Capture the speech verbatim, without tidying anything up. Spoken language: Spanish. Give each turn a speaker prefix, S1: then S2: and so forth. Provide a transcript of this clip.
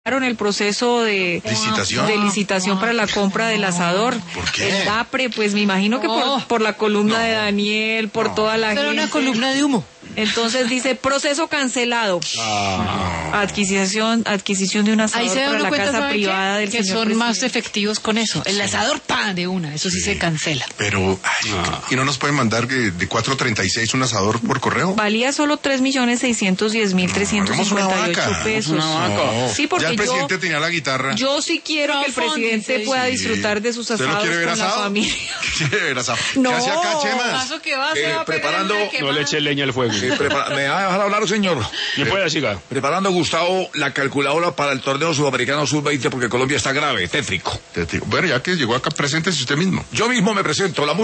S1: el proceso de
S2: licitación,
S1: de licitación para la compra del asador.
S2: ¿Por qué?
S1: El DAPRE, pues me imagino que por, por la columna
S2: No.
S1: de Daniel, por
S2: No.
S1: toda la
S3: Pero
S1: gente.
S3: una columna de humo.
S1: Entonces dice, proceso cancelado.
S2: Ah.
S1: Adquisición adquisición de un asador
S3: Ahí se da
S1: para
S3: uno
S1: la
S3: cuenta,
S1: casa
S3: ¿sabe
S1: privada
S3: qué?
S1: del
S3: Que
S1: señor
S3: son más
S1: presidente.
S3: efectivos con eso. El asador, ¡pam!, de una. Eso sí,
S2: Sí.
S3: se cancela.
S2: Pero, ay, ¿y no nos pueden mandar de, de cuatro treinta y seis un asador por correo?
S1: Valía solo tres millones seiscientos diez mil trescientos cincuenta y ocho
S2: Hagamos una
S1: pesos.
S2: vaca. No.
S1: Sí, porque
S2: ya el
S1: yo,
S2: presidente tenía la guitarra.
S1: yo sí quiero que el presidente pueda
S2: Sí.
S1: disfrutar de sus
S2: ¿Usted
S1: asados
S2: no quiere ver
S1: con la
S2: asado?
S1: familia.
S2: ¿Quiere ver asado?
S1: No.
S2: ¿Qué hace acá, Chemas?
S3: ¿Paso que va? Se
S4: Eh,
S3: va a pegar
S4: preparando-
S3: una
S4: No
S3: quemada.
S5: No le eche leña al fuego.
S4: Eh, prepara- ¿Me va a dejar hablar, señor?
S5: ¿Me puede siga?
S4: Preparando, Gustavo, la calculadora para el torneo sudamericano sub veinte porque Colombia está grave, tétrico.
S2: Te digo, bueno, ya que llegó acá, preséntese usted mismo.
S4: Yo mismo me presento. La